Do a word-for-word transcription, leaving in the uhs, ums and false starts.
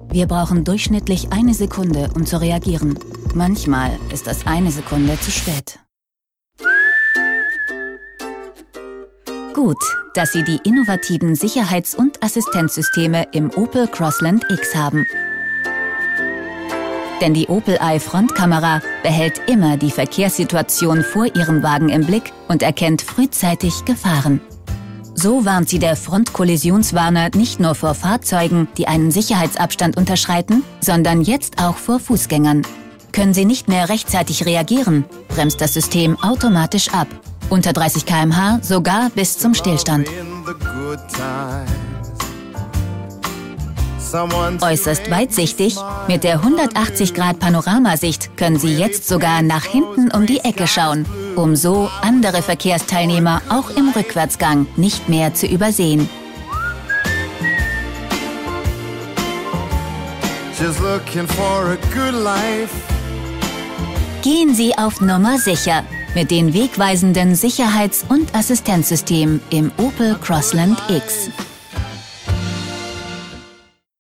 Wir brauchen durchschnittlich eine Sekunde, um zu reagieren. Manchmal ist das eine Sekunde zu spät. Gut, dass Sie die innovativen Sicherheits- und Assistenzsysteme im Opel Crossland X haben. Denn die Opel Eye Frontkamera behält immer die Verkehrssituation vor Ihrem Wagen im Blick und erkennt frühzeitig Gefahren. So warnt Sie der Frontkollisionswarner nicht nur vor Fahrzeugen, die einen Sicherheitsabstand unterschreiten, sondern jetzt auch vor Fußgängern. Können Sie nicht mehr rechtzeitig reagieren, bremst das System automatisch ab. Unter dreißig Kilometer pro Stunde sogar bis zum Stillstand. Äußerst weitsichtig, mit der hundertachtzig Grad Panoramasicht können Sie jetzt sogar nach hinten um die Ecke schauen, um so andere Verkehrsteilnehmer auch im Rückwärtsgang nicht mehr zu übersehen. Gehen Sie auf Nummer sicher mit den wegweisenden Sicherheits- und Assistenzsystemen im Opel Crossland X.